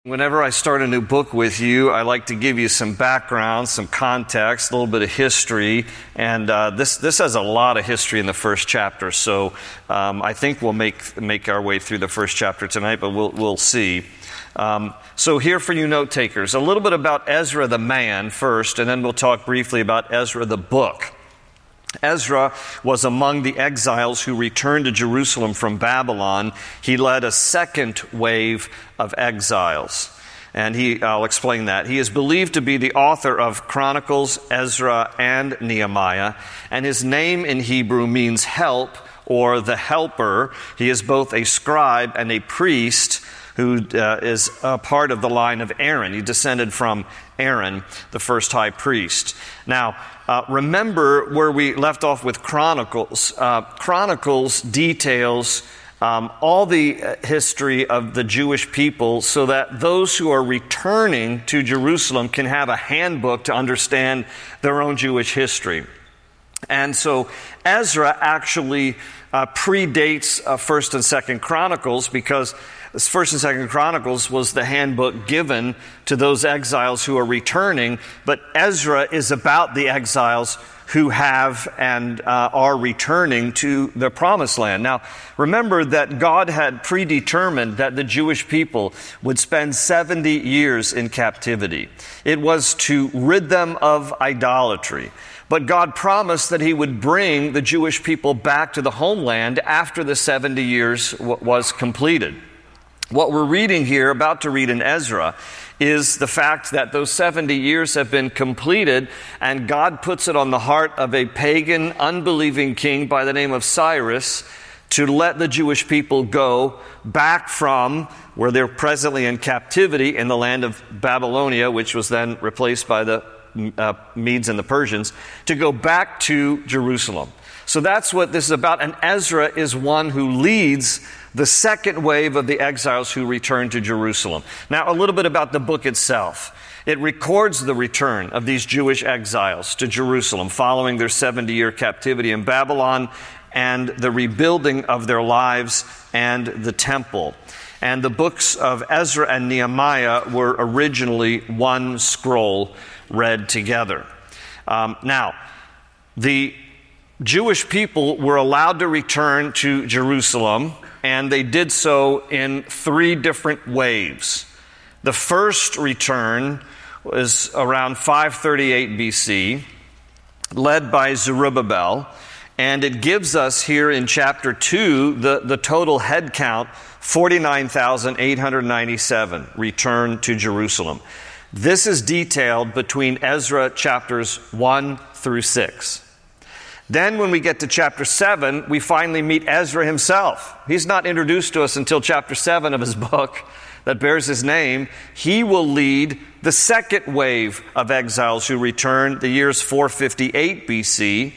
Whenever I start a new book with you, I like to give you some background, some context, a little bit of history, and this has a lot of history in the first chapter. So I think we'll make our way through the first chapter tonight, but we'll see. So here for you note takers, a little bit about Ezra the man first, and then we'll talk briefly about Ezra the book. Ezra was among the exiles who returned to Jerusalem from Babylon. He led a second wave of exiles. And I'll explain that. He is believed to be the author of Chronicles, Ezra, and Nehemiah. And his name in Hebrew means help or the helper. He is both a scribe and a priest who is a part of the line of Aaron. He descended from Aaron, the first high priest. Now, remember where we left off with Chronicles. Chronicles details all the history of the Jewish people so that those who are returning to Jerusalem can have a handbook to understand their own Jewish history. And so Ezra actually predates 1st and 2nd Chronicles because 1st and 2nd Chronicles was the handbook given to those exiles who are returning, but Ezra is about the exiles who have and are returning to the promised land. Now, remember that God had predetermined that the Jewish people would spend 70 years in captivity. It was to rid them of idolatry. But God promised that He would bring the Jewish people back to the homeland after the 70 years was completed. What we're reading here, about to read in Ezra, is the fact that those 70 years have been completed, and God puts it on the heart of a pagan, unbelieving king by the name of Cyrus to let the Jewish people go back from where they're presently in captivity in the land of Babylonia, which was then replaced by the Medes and the Persians, to go back to Jerusalem. So that's what this is about, and Ezra is one who leads the second wave of the exiles who return to Jerusalem. Now, a little bit about the book itself. It records the return of these Jewish exiles to Jerusalem following their 70-year captivity in Babylon and the rebuilding of their lives and the temple. And the books of Ezra and Nehemiah were originally one scroll read together. Now, the Jewish people were allowed to return to Jerusalem, and they did so in 3 different waves. The first return was around 538 BC, led by Zerubbabel, and it gives us here in chapter 2 the total head count, 49,897 returned to Jerusalem. This is detailed between Ezra chapters 1 through 6. Then when we get to chapter 7, we finally meet Ezra himself. He's not introduced to us until chapter 7 of his book that bears his name. He will lead the second wave of exiles who return, the years 458 BC.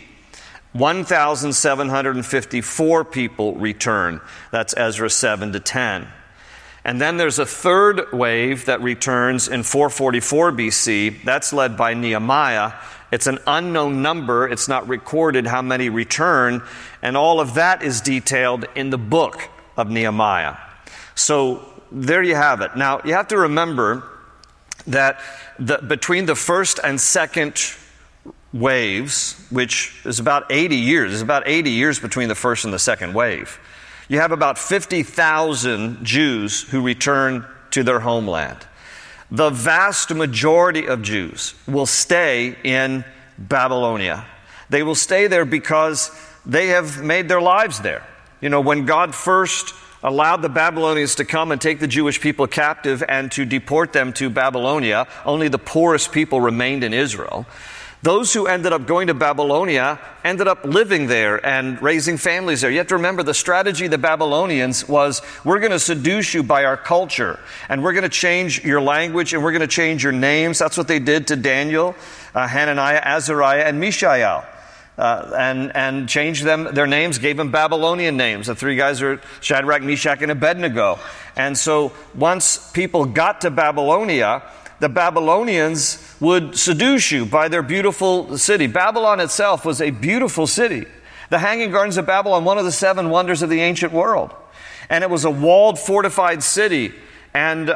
1,754 people return. That's Ezra 7 to 10. And then there's a third wave that returns in 444 BC. That's led by Nehemiah. It's an unknown number. It's not recorded how many return. And all of that is detailed in the book of Nehemiah. So there you have it. Now, you have to remember that between the first and second waves, which is about 80 years, there's about 80 years between the first and the second wave, you have about 50,000 Jews who return to their homeland. The vast majority of Jews will stay in Babylonia. They will stay there because they have made their lives there. You know, when God first allowed the Babylonians to come and take the Jewish people captive and to deport them to Babylonia, only the poorest people remained in Israel. Those who ended up going to Babylonia ended up living there and raising families there. You have to remember the strategy of the Babylonians was, we're going to seduce you by our culture, and we're going to change your language, and we're going to change your names. That's what they did to Daniel, Hananiah, Azariah, and Mishael. And changed their names, gave them Babylonian names. The 3 guys are Shadrach, Meshach, and Abednego. And so once people got to Babylonia, the Babylonians would seduce you by their beautiful city. Babylon itself was a beautiful city. The Hanging Gardens of Babylon, one of the 7 wonders of the ancient world. And it was a walled, fortified city. and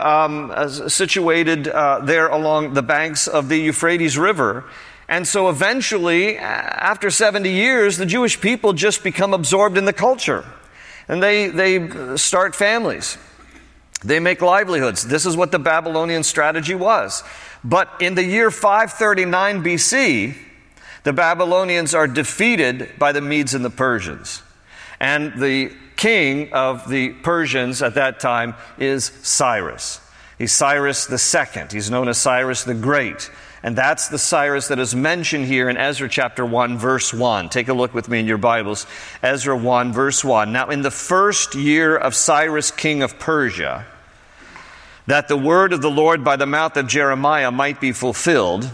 situated there along the banks of the Euphrates River. And so eventually, after 70 years, the Jewish people just become absorbed in the culture. And they start families. They make livelihoods. This is what the Babylonian strategy was. But in the year 539 BC, the Babylonians are defeated by the Medes and the Persians. And the king of the Persians at that time is Cyrus. He's Cyrus II. He's known as Cyrus the Great. And that's the Cyrus that is mentioned here in Ezra chapter 1, verse 1. Take a look with me in your Bibles. Ezra 1, verse 1. Now, in the first year of Cyrus, king of Persia, that the word of the Lord by the mouth of Jeremiah might be fulfilled,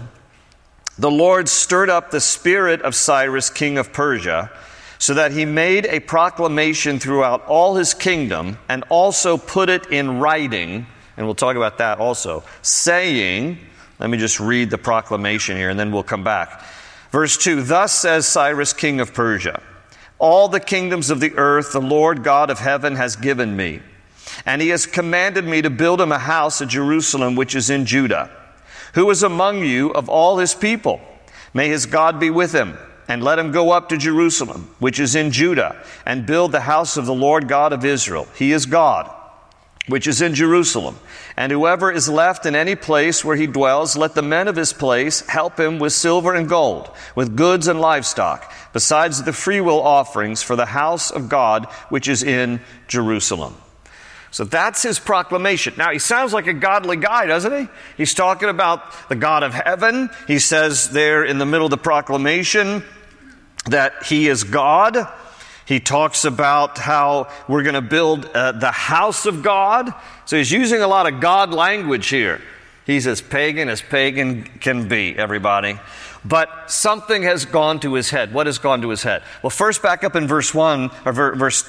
the Lord stirred up the spirit of Cyrus, king of Persia, so that he made a proclamation throughout all his kingdom and also put it in writing, and we'll talk about that also, saying, let me just read the proclamation here and then we'll come back. Verse 2, thus says Cyrus, king of Persia, all the kingdoms of the earth the Lord God of heaven has given me, and he has commanded me to build him a house at Jerusalem, which is in Judah. Who is among you of all his people? May his God be with him, and let him go up to Jerusalem, which is in Judah, and build the house of the Lord God of Israel. He is God, which is in Jerusalem. And whoever is left in any place where he dwells, let the men of his place help him with silver and gold, with goods and livestock, besides the freewill offerings for the house of God, which is in Jerusalem. So that's his proclamation. Now, he sounds like a godly guy, doesn't he? He's talking about the God of heaven. He says there in the middle of the proclamation that he is God. He talks about how we're going to build the house of God. So he's using a lot of God language here. He's as pagan can be, everybody. But something has gone to his head. What has gone to his head? Well, first back up in verse 1, or verse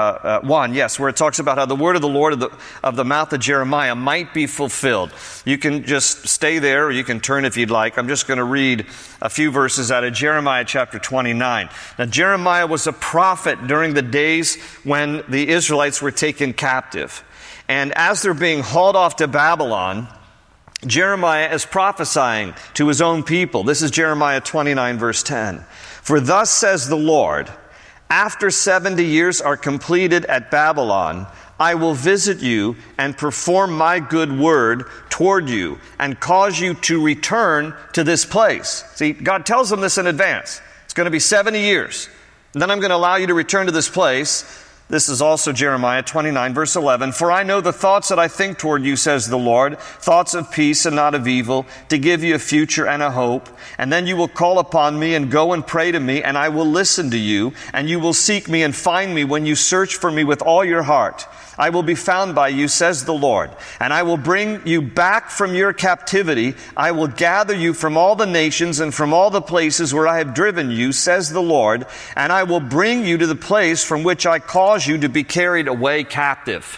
1, yes, where it talks about how the word of the Lord of the mouth of Jeremiah might be fulfilled. You can just stay there, or you can turn if you'd like. I'm just going to read a few verses out of Jeremiah chapter 29. Now, Jeremiah was a prophet during the days when the Israelites were taken captive. And as they're being hauled off to Babylon, Jeremiah is prophesying to his own people. This is Jeremiah 29, verse 10. For thus says the Lord, after 70 years are completed at Babylon, I will visit you and perform my good word toward you and cause you to return to this place. See, God tells them this in advance. It's going to be 70 years. And then I'm going to allow you to return to this place. This is also Jeremiah 29, verse 11. For I know the thoughts that I think toward you, says the Lord, thoughts of peace and not of evil, to give you a future and a hope. And then you will call upon me and go and pray to me, and I will listen to you, and you will seek me and find me when you search for me with all your heart. I will be found by you, says the Lord, and I will bring you back from your captivity. I will gather you from all the nations and from all the places where I have driven you, says the Lord, and I will bring you to the place from which I cause you to be carried away captive.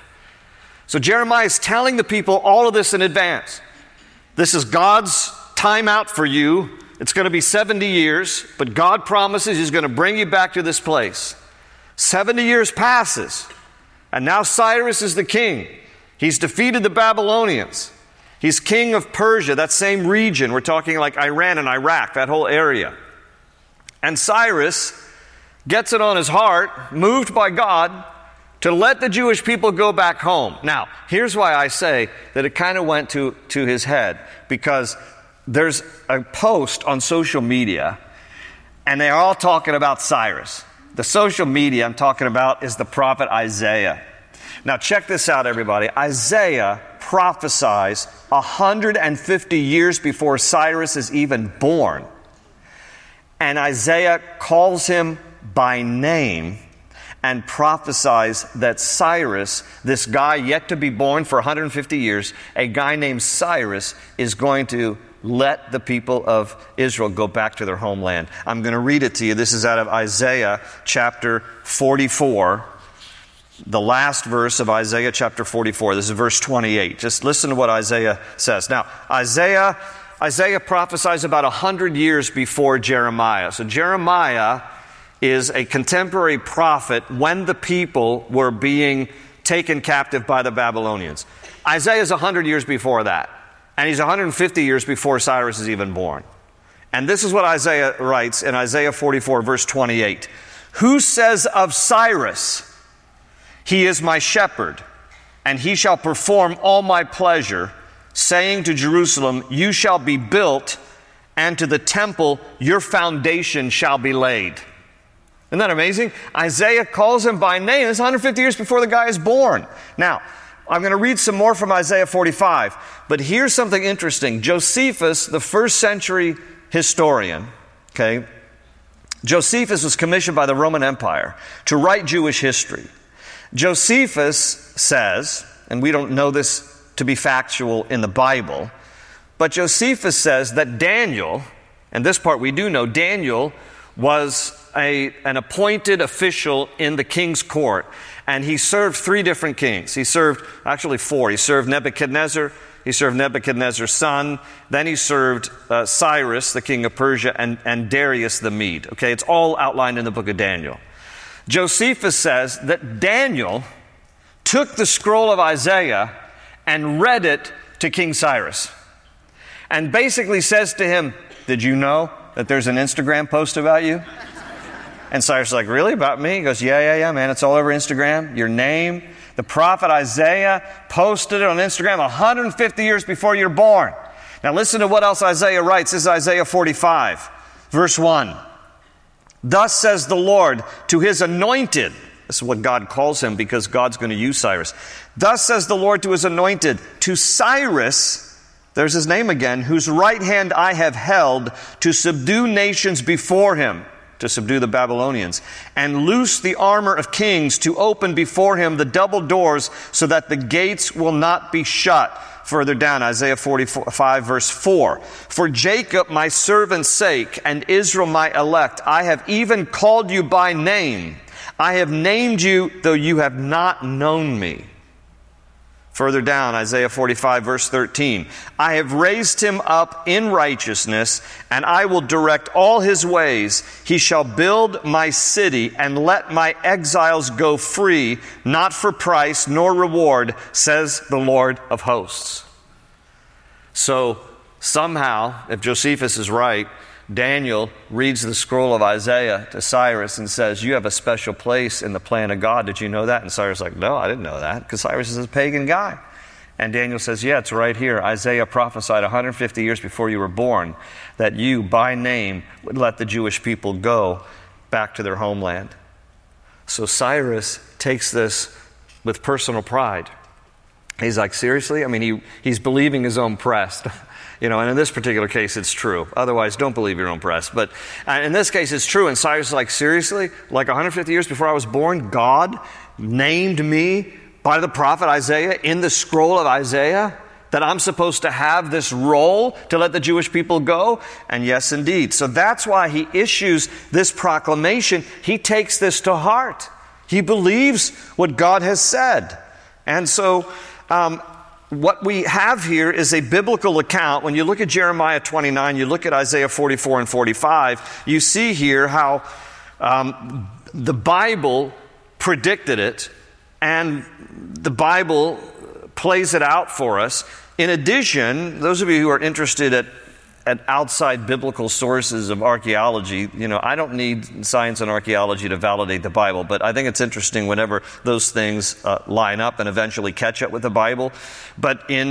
So Jeremiah is telling the people all of this in advance. This is God's time out for you. It's going to be 70 years, but God promises He's going to bring you back to this place. 70 years passes. And now Cyrus is the king. He's defeated the Babylonians. He's king of Persia, that same region. We're talking like Iran and Iraq, that whole area. And Cyrus gets it on his heart, moved by God, to let the Jewish people go back home. Now, here's why I say that it kind of went to his head. Because there's a post on social media, and they're all talking about Cyrus. The social media I'm talking about is the prophet Isaiah. Now check this out, everybody. Isaiah prophesies 150 years before Cyrus is even born. And Isaiah calls him by name and prophesies that Cyrus, this guy yet to be born for 150 years, a guy named Cyrus, is going to let the people of Israel go back to their homeland. I'm going to read it to you. This is out of Isaiah chapter 44, the last verse of Isaiah chapter 44. This is verse 28. Just listen to what Isaiah says. Now, Isaiah prophesies about 100 years before Jeremiah. So Jeremiah is a contemporary prophet when the people were being taken captive by the Babylonians. Isaiah is 100 years before that. And he's 150 years before Cyrus is even born. And this is what Isaiah writes in Isaiah 44, verse 28. Who says of Cyrus, he is my shepherd, and he shall perform all my pleasure, saying to Jerusalem, you shall be built, and to the temple your foundation shall be laid. Isn't that amazing? Isaiah calls him by name. It's 150 years before the guy is born. Now, I'm going to read some more from Isaiah 45, but here's something interesting. Josephus, the first century historian, okay, Josephus was commissioned by the Roman Empire to write Jewish history. Josephus says, and we don't know this to be factual in the Bible, but Josephus says that Daniel, and this part we do know, Daniel was an appointed official in the king's court, and he served 3 different kings. He served, actually 4. He served Nebuchadnezzar, he served Nebuchadnezzar's son, then he served Cyrus, the king of Persia, and Darius the Mede. Okay, it's all outlined in the book of Daniel. Josephus says that Daniel took the scroll of Isaiah and read it to King Cyrus. And basically says to him, did you know that there's an Instagram post about you? And Cyrus is like, really? About me? He goes, yeah, man. It's all over Instagram. Your name. The prophet Isaiah posted it on Instagram 150 years before you're born. Now listen to what else Isaiah writes. This is Isaiah 45, verse 1. Thus says the Lord to his anointed. This is what God calls him because God's going to use Cyrus. Thus says the Lord to his anointed, to Cyrus, there's his name again, whose right hand I have held to subdue nations before him, to subdue the Babylonians, and loose the armor of kings, to open before him the double doors so that the gates will not be shut. Further down, Isaiah 45, verse 4. For Jacob my servant's sake, and Israel my elect, I have even called you by name. I have named you, though you have not known me. Further down, Isaiah 45, verse 13. I have raised him up in righteousness, and I will direct all his ways. He shall build my city, and let my exiles go free, not for price nor reward, says the Lord of hosts. So somehow, if Josephus is right, Daniel reads the scroll of Isaiah to Cyrus and says, you have a special place in the plan of God. Did you know that? And Cyrus is like, no, I didn't know that, because Cyrus is a pagan guy. And Daniel says, yeah, it's right here. Isaiah prophesied 150 years before you were born that you, by name, would let the Jewish people go back to their homeland. So Cyrus takes this with personal pride. He's like, seriously? I mean, he's believing his own press. You know, and in this particular case, it's true. Otherwise, don't believe your own press. But in this case, it's true. And Cyrus is like, seriously? Like 150 years before I was born, God named me by the prophet Isaiah in the scroll of Isaiah, that I'm supposed to have this role to let the Jewish people go? And yes, indeed. So that's why he issues this proclamation. He takes this to heart. He believes what God has said. And so, what we have here is a biblical account. When you look at Jeremiah 29, you look at Isaiah 44 and 45, you see here how the Bible predicted it, and the Bible plays it out for us. In addition, those of you who are interested at outside biblical sources of archaeology, you know, I don't need science and archaeology to validate the Bible, but I think it's interesting whenever those things line up and eventually catch up with the Bible. But in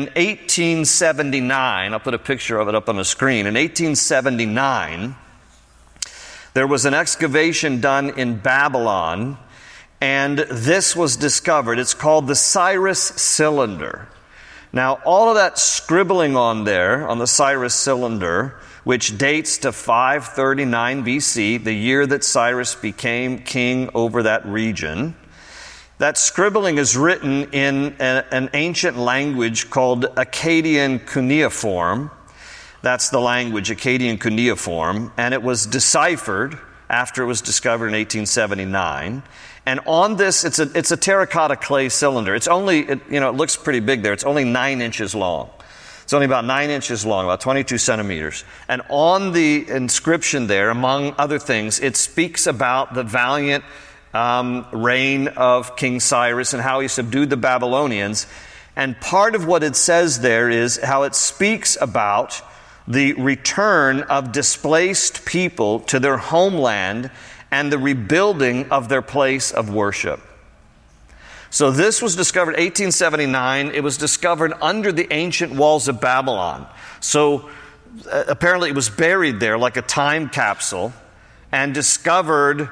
1879, I'll put a picture of it up on the screen. In 1879, there was an excavation done in Babylon, and this was discovered. It's called the Cyrus Cylinder. Now, all of that scribbling on there, on the Cyrus Cylinder, which dates to 539 BC, the year that Cyrus became king over that region, that scribbling is written in an ancient language called Akkadian cuneiform. That's the language, Akkadian cuneiform, and it was deciphered after it was discovered in 1879. And on this, it's a terracotta clay cylinder. It's only, it looks pretty big there. It's only 9 inches long. It's only about 9 inches long, about 22 centimeters. And on the inscription there, among other things, it speaks about the valiant reign of King Cyrus and how he subdued the Babylonians. And part of what it says there is how it speaks about the return of displaced people to their homeland and the rebuilding of their place of worship. So this was discovered 1879. It was discovered under the ancient walls of Babylon. So apparently it was buried there like a time capsule and discovered,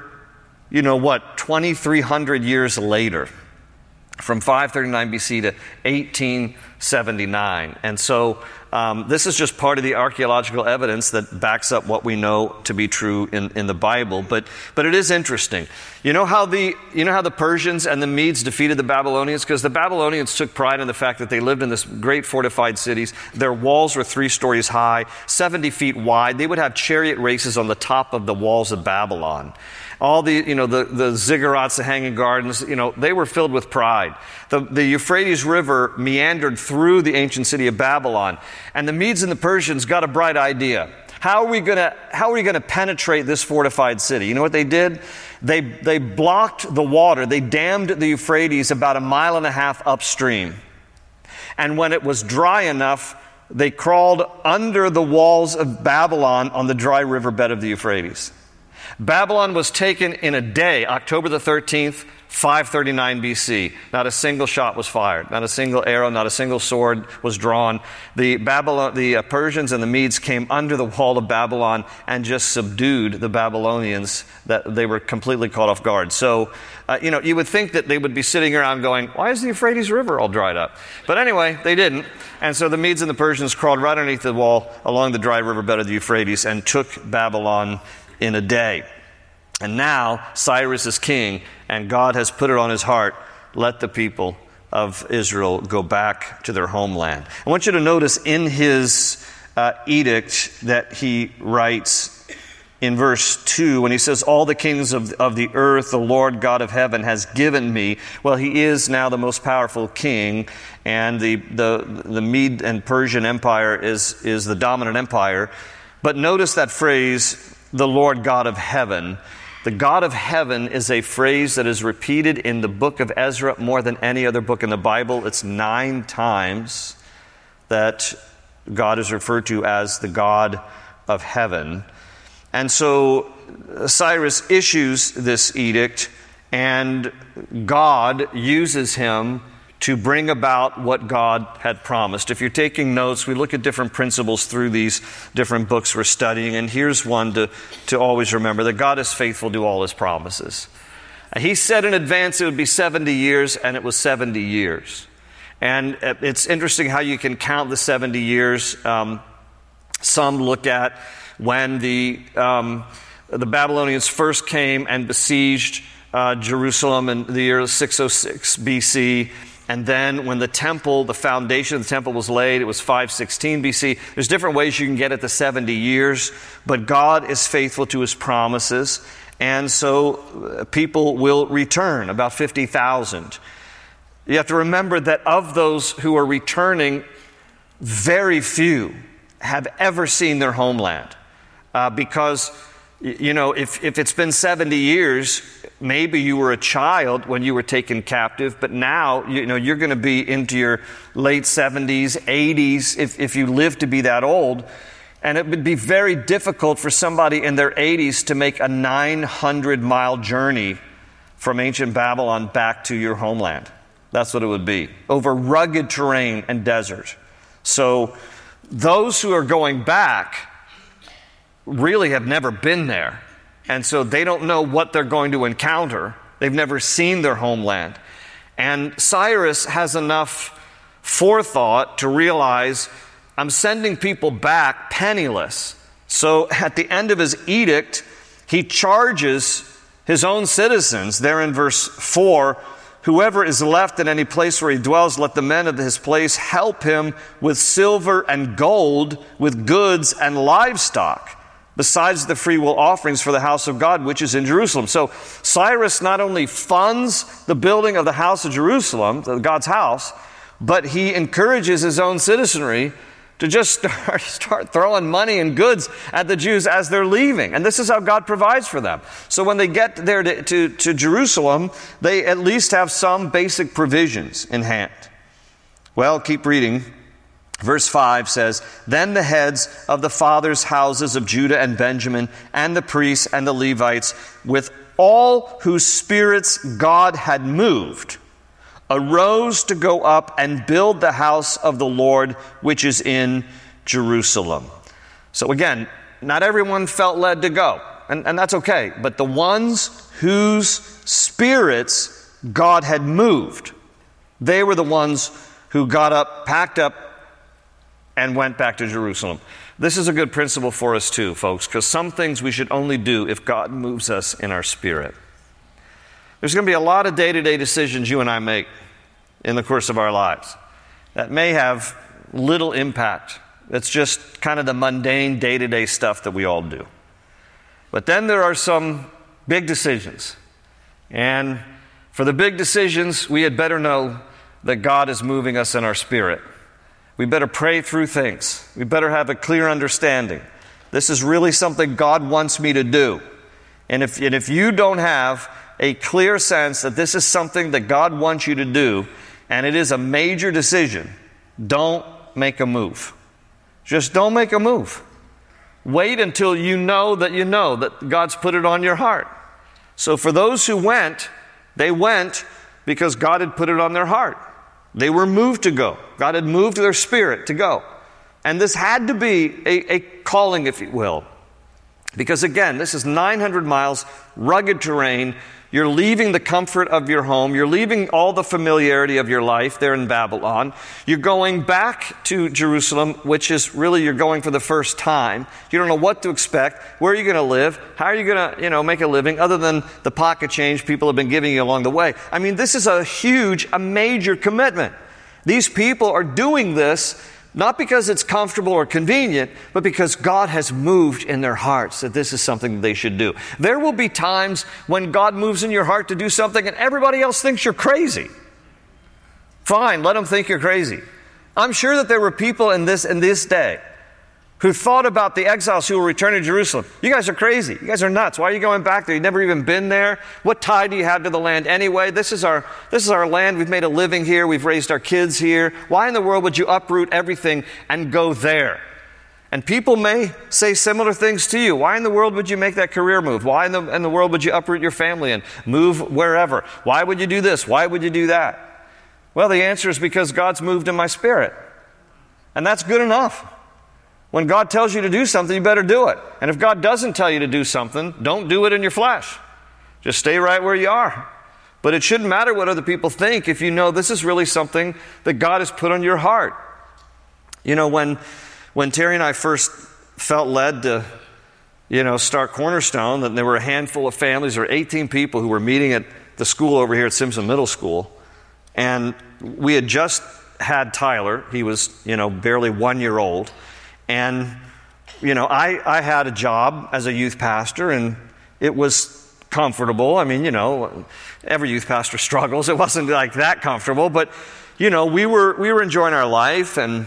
2,300 years later, from 539 BC to 1879. And so this is just part of the archaeological evidence that backs up what we know to be true in the Bible. But it is interesting. You know how the Persians and the Medes defeated the Babylonians? Because the Babylonians took pride in the fact that they lived in this great fortified cities. Their walls were 3 stories high, 70 feet wide. They would have chariot races on the top of the walls of Babylon. All the ziggurats, the hanging gardens, they were filled with pride. The Euphrates River meandered through the ancient city of Babylon. And the Medes and the Persians got a bright idea. How are we going to penetrate this fortified city? You know what they did? They blocked the water. They dammed the Euphrates about 1.5 miles upstream. And when it was dry enough, they crawled under the walls of Babylon on the dry riverbed of the Euphrates. Babylon was taken in a day, October the 13th, 539 BC. Not a single shot was fired. Not a single arrow, not a single sword was drawn. The Persians and the Medes came under the wall of Babylon and just subdued the Babylonians. That they were completely caught off guard. So, you would think that they would be sitting around going, why is the Euphrates River all dried up? But anyway, they didn't. And so the Medes and the Persians crawled right underneath the wall along the dry riverbed of the Euphrates and took Babylon in a day. And now Cyrus is king, and God has put it on his heart, let the people of Israel go back to their homeland. I want you to notice in his edict that he writes in verse 2, when he says, all the kings of the earth, the Lord God of heaven has given me. Well, he is now the most powerful king, and the Mede and Persian Empire is the dominant empire. But notice that phrase, the Lord God of heaven. The God of heaven is a phrase that is repeated in the book of Ezra more than any other book in the Bible. It's 9 times that God is referred to as the God of heaven. And so Cyrus issues this edict, and God uses him to bring about what God had promised. If you're taking notes, we look at different principles through these different books we're studying, and here's one to always remember, that God is faithful to all his promises. He said in advance it would be 70 years, and it was 70 years. And it's interesting how you can count the 70 years. Some look at when the Babylonians first came and besieged Jerusalem in the year 606 BC. And then when the foundation of the temple was laid, it was 516 BC. There's different ways you can get at the 70 years, but God is faithful to his promises. And so people will return, about 50,000. You have to remember that of those who are returning, very few have ever seen their homeland. Because, if it's been 70 years, maybe you were a child when you were taken captive, but now, you're going to be into your late 70s, 80s, if you live to be that old. And it would be very difficult for somebody in their 80s to make a 900-mile journey from ancient Babylon back to your homeland. That's what it would be, over rugged terrain and desert. So those who are going back really have never been there. And so they don't know what they're going to encounter. They've never seen their homeland. And Cyrus has enough forethought to realize, I'm sending people back penniless. So at the end of his edict, he charges his own citizens. There in verse 4, whoever is left in any place where he dwells, let the men of his place help him with silver and gold, with goods and livestock, besides the freewill offerings for the house of God, which is in Jerusalem. So Cyrus not only funds the building of the house of Jerusalem, God's house, but he encourages his own citizenry to just start throwing money and goods at the Jews as they're leaving. And this is how God provides for them. So when they get there to Jerusalem, they at least have some basic provisions in hand. Well, keep reading. Verse 5 says, "Then the heads of the fathers' houses of Judah and Benjamin, and the priests and the Levites, with all whose spirits God had moved, arose to go up and build the house of the Lord, which is in Jerusalem." So again, not everyone felt led to go, and that's okay. But the ones whose spirits God had moved, they were the ones who got up, packed up, and went back to Jerusalem. This is a good principle for us too, folks, because some things we should only do if God moves us in our spirit. There's going to be a lot of day-to-day decisions you and I make in the course of our lives that may have little impact. It's just kind of the mundane day-to-day stuff that we all do. But then there are some big decisions. And for the big decisions, we had better know that God is moving us in our spirit. We better pray through things. We better have a clear understanding. This is really something God wants me to do. And if you don't have a clear sense that this is something that God wants you to do, and it is a major decision, don't make a move. Just don't make a move. Wait until you know that God's put it on your heart. So for those who went, they went because God had put it on their heart. They were moved to go. God had moved their spirit to go. And this had to be a calling, if you will. Because again, this is 900 miles, rugged terrain. You're leaving the comfort of your home. You're leaving all the familiarity of your life there in Babylon. You're going back to Jerusalem, which is really you're going for the first time. You don't know what to expect. Where are you going to live? How are you going to, make a living other than the pocket change people have been giving you along the way? I mean, this is a major commitment. These people are doing this not because it's comfortable or convenient, but because God has moved in their hearts that this is something they should do. There will be times when God moves in your heart to do something and everybody else thinks you're crazy. Fine, let them think you're crazy. I'm sure that there were people in this day who thought about the exiles who will return to Jerusalem. You guys are crazy. You guys are nuts. Why are you going back there? You've never even been there. What tie do you have to the land anyway? This is our land. We've made a living here. We've raised our kids here. Why in the world would you uproot everything and go there? And people may say similar things to you. Why in the world would you make that career move? Why in the world would you uproot your family and move wherever? Why would you do this? Why would you do that? Well, the answer is because God's moved in my spirit. And that's good enough. When God tells you to do something, you better do it. And if God doesn't tell you to do something, don't do it in your flesh. Just stay right where you are. But it shouldn't matter what other people think if you know this is really something that God has put on your heart. When Terry and I first felt led to, start Cornerstone, that there were a handful of families, or 18 people who were meeting at the school over here at Simpson Middle School. And we had just had Tyler. He was, barely 1 year old. And, I had a job as a youth pastor, and it was comfortable. I mean, every youth pastor struggles. It wasn't like that comfortable, but, we were enjoying our life, and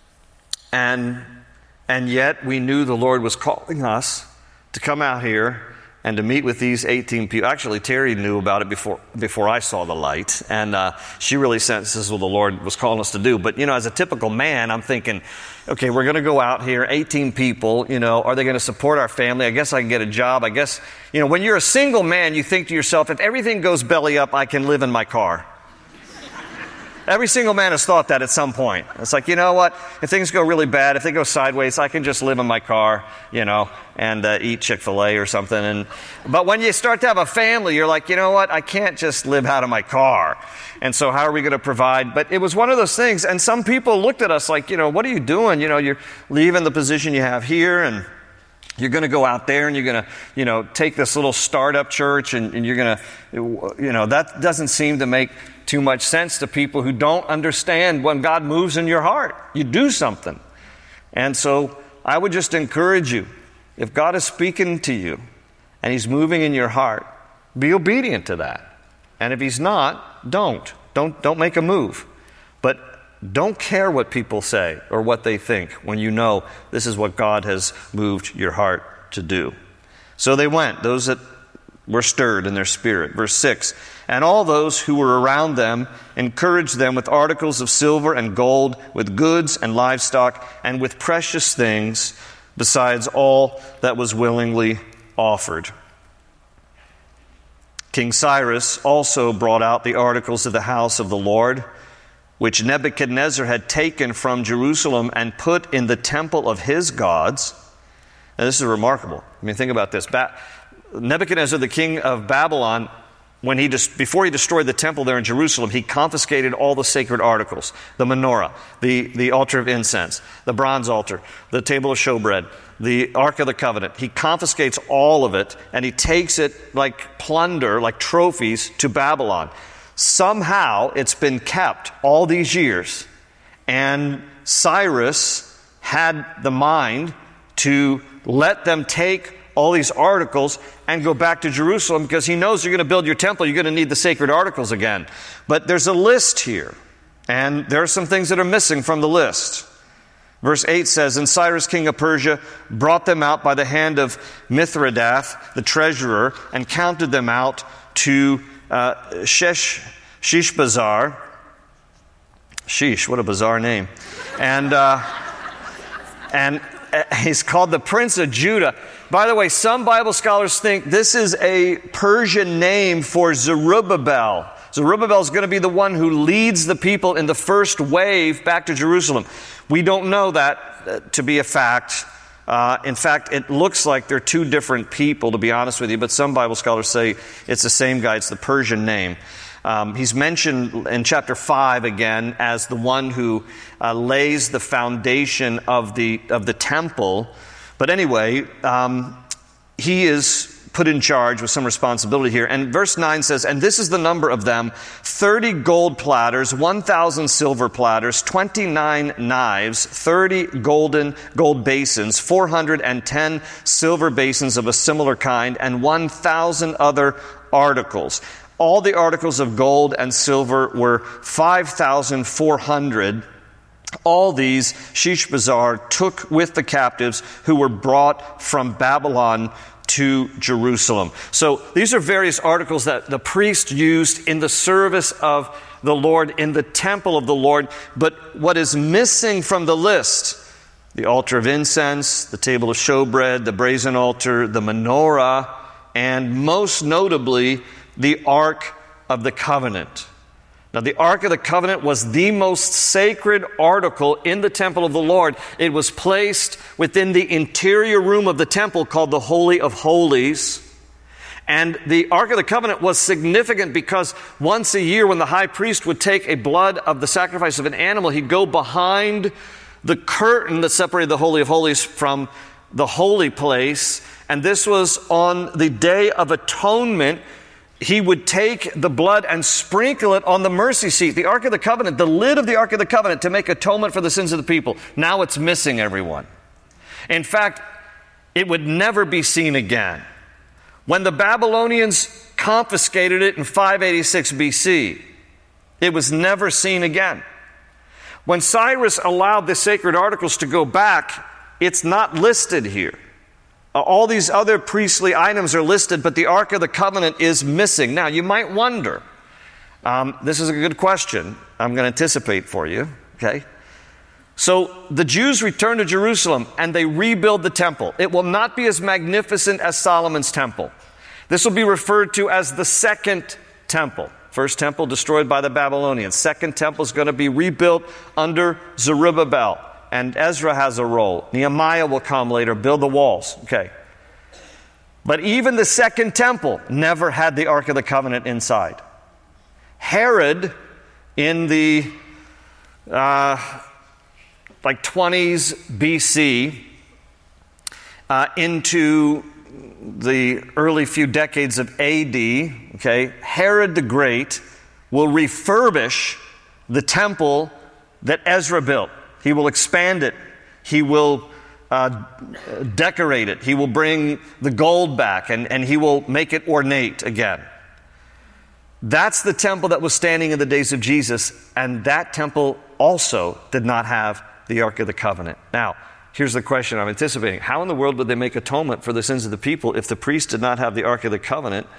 yet we knew the Lord was calling us to come out here and to meet with these 18 people. Actually, Terry knew about it before I saw the light, and she really sensed this is what the Lord was calling us to do. But, as a typical man, I'm thinking, okay, we're going to go out here, 18 people, are they going to support our family? I guess I can get a job. I guess, when you're a single man, you think to yourself, if everything goes belly up, I can live in my car. Every single man has thought that at some point. It's like, you know what? If things go really bad, if they go sideways, I can just live in my car, and eat Chick-fil-A or something. But when you start to have a family, you're like, you know what? I can't just live out of my car. And so how are we going to provide? But it was one of those things. And some people looked at us like, what are you doing? You're leaving the position you have here, and you're going to go out there and you're going to, take this little startup church and you're going to, that doesn't seem to make too much sense to people who don't understand when God moves in your heart. You do something. And so I would just encourage you, if God is speaking to you and He's moving in your heart, be obedient to that. And if He's not, don't make a move. But don't care what people say or what they think when you know this is what God has moved your heart to do. So they went, those that were stirred in their spirit. Verse 6, And all those who were around them encouraged them with articles of silver and gold, with goods and livestock, and with precious things, besides all that was willingly offered. King Cyrus also brought out the articles of the house of the Lord, which Nebuchadnezzar had taken from Jerusalem and put in the temple of his gods. And this is remarkable. I mean, think about this. Nebuchadnezzar, the king of Babylon, before he destroyed the temple there in Jerusalem, he confiscated all the sacred articles: the menorah, the altar of incense, the bronze altar, the table of showbread, the Ark of the Covenant. He confiscates all of it, and he takes it like plunder, like trophies, to Babylon. Somehow it's been kept all these years, and Cyrus had the mind to let them take all these articles and go back to Jerusalem, because he knows you're going to build your temple, you're going to need the sacred articles again. But there's a list here, and there are some things that are missing from the list. Verse 8 says, "And Cyrus king of Persia brought them out by the hand of Mithredath, the treasurer, and counted them out to Sheshbazzar." Sheesh, what a bizarre name. And he's called the Prince of Judah. By the way, some Bible scholars think this is a Persian name for Zerubbabel. Zerubbabel is going to be the one who leads the people in the first wave back to Jerusalem. We don't know that to be a fact. In fact, it looks like they're two different people, to be honest with you, but some Bible scholars say it's the same guy. It's the Persian name. He's mentioned in chapter 5 again as the one who lays the foundation of the temple. But anyway, he is put in charge with some responsibility here. And verse 9 says, "And this is the number of them: 30 gold platters, 1,000 silver platters, 29 knives, 30 gold basins, 410 silver basins of a similar kind, and 1,000 other articles. All the articles of gold and silver were 5,400. All these Sheshbazzar took with the captives who were brought from Babylon to Jerusalem." So these are various articles that the priest used in the service of the Lord, in the temple of the Lord. But what is missing from the list: the altar of incense, the table of showbread, the brazen altar, the menorah, and most notably, the Ark of the Covenant. Now, the Ark of the Covenant was the most sacred article in the temple of the Lord. It was placed within the interior room of the temple called the Holy of Holies. And the Ark of the Covenant was significant because once a year, when the high priest would take a blood of the sacrifice of an animal, he'd go behind the curtain that separated the Holy of Holies from the holy place. And this was on the Day of Atonement. He would take the blood and sprinkle it on the mercy seat, the Ark of the Covenant, the lid of the Ark of the Covenant, to make atonement for the sins of the people. Now it's missing, everyone. In fact, it would never be seen again. When the Babylonians confiscated it in 586 BC, it was never seen again. When Cyrus allowed the sacred articles to go back, it's not listed here. All these other priestly items are listed, but the Ark of the Covenant is missing. Now, you might wonder, this is a good question. I'm going to anticipate for you, okay? So the Jews return to Jerusalem and they rebuild the temple. It will not be as magnificent as Solomon's temple. This will be referred to as the second temple. First temple destroyed by the Babylonians. Second temple is going to be rebuilt under Zerubbabel. And Ezra has a role. Nehemiah will come later, build the walls. Okay. But even the second temple never had the Ark of the Covenant inside. Herod, in the 20s BC, into the early few decades of AD, okay, Herod the Great will refurbish the temple that Ezra built. He will expand it. He will decorate it. He will bring the gold back, and he will make it ornate again. That's the temple that was standing in the days of Jesus, and that temple also did not have the Ark of the Covenant. Now, here's the question I'm anticipating. How in the world would they make atonement for the sins of the people if the priest did not have the Ark of the Covenant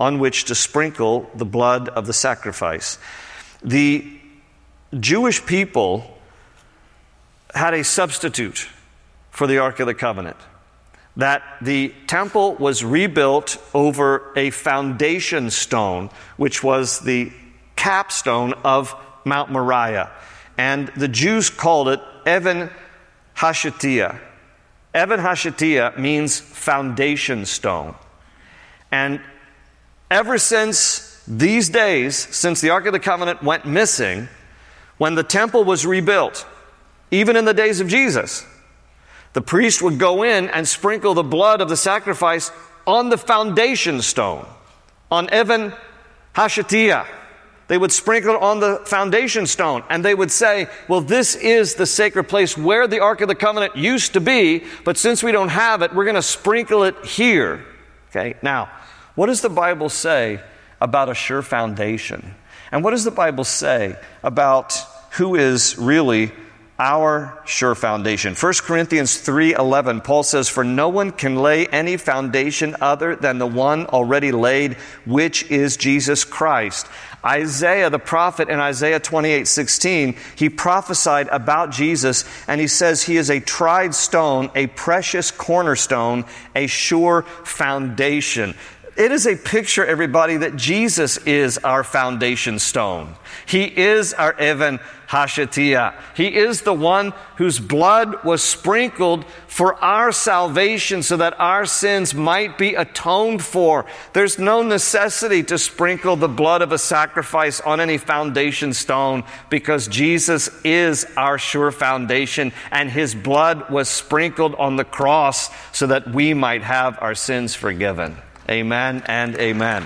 on which to sprinkle the blood of the sacrifice. The Jewish people had a substitute for the Ark of the Covenant. That the temple was rebuilt over a foundation stone, which was the capstone of Mount Moriah. And the Jews called it Even HaShetiyah. Even HaShetiyah means foundation stone. And ever since these days, since the Ark of the Covenant went missing, when the temple was rebuilt, even in the days of Jesus, the priest would go in and sprinkle the blood of the sacrifice on the foundation stone, on Even HaShetiyah. They would sprinkle it on the foundation stone, and they would say, well, this is the sacred place where the Ark of the Covenant used to be, but since we don't have it, we're going to sprinkle it here. Okay, now, what does the Bible say about a sure foundation? And what does the Bible say about who is really our sure foundation? 1 Corinthians 3:11, Paul says, "For no one can lay any foundation other than the one already laid, which is Jesus Christ." Isaiah, the prophet, in Isaiah 28:16, he prophesied about Jesus, and he says he is a tried stone, a precious cornerstone, a sure foundation. It is a picture, everybody, that Jesus is our foundation stone. He is our Even HaShetiyah. He is the one whose blood was sprinkled for our salvation so that our sins might be atoned for. There's no necessity to sprinkle the blood of a sacrifice on any foundation stone because Jesus is our sure foundation, and His blood was sprinkled on the cross so that we might have our sins forgiven. Amen and amen.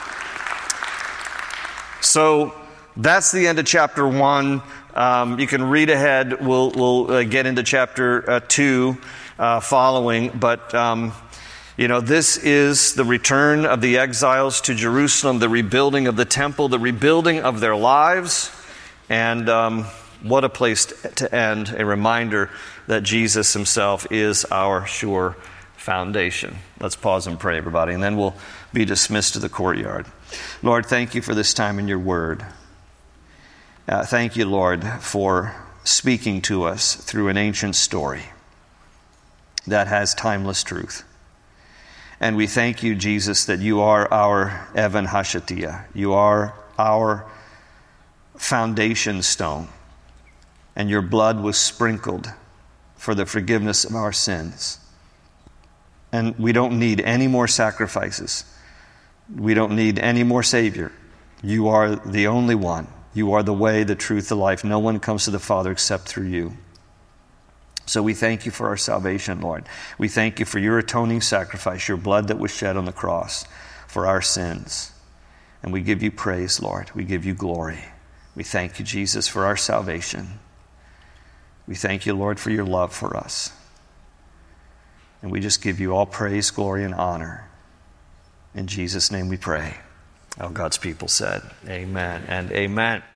So that's the end of chapter 1. You can read ahead. We'll get into chapter 2 following. But, this is the return of the exiles to Jerusalem, the rebuilding of the temple, the rebuilding of their lives. And what a place to end, a reminder that Jesus Himself is our sure foundation. Let's pause and pray, everybody, and then we'll be dismissed to the courtyard. Lord, thank You for this time in Your Word. Thank You, Lord, for speaking to us through an ancient story that has timeless truth. And we thank You, Jesus, that You are our Even HaShetiyah. You are our foundation stone, and Your blood was sprinkled for the forgiveness of our sins. And we don't need any more sacrifices. We don't need any more Savior. You are the only one. You are the way, the truth, the life. No one comes to the Father except through You. So we thank You for our salvation, Lord. We thank You for Your atoning sacrifice, Your blood that was shed on the cross for our sins. And we give You praise, Lord. We give You glory. We thank You, Jesus, for our salvation. We thank You, Lord, for Your love for us. And we just give You all praise, glory, and honor. In Jesus' name we pray. All God's people said, amen and amen.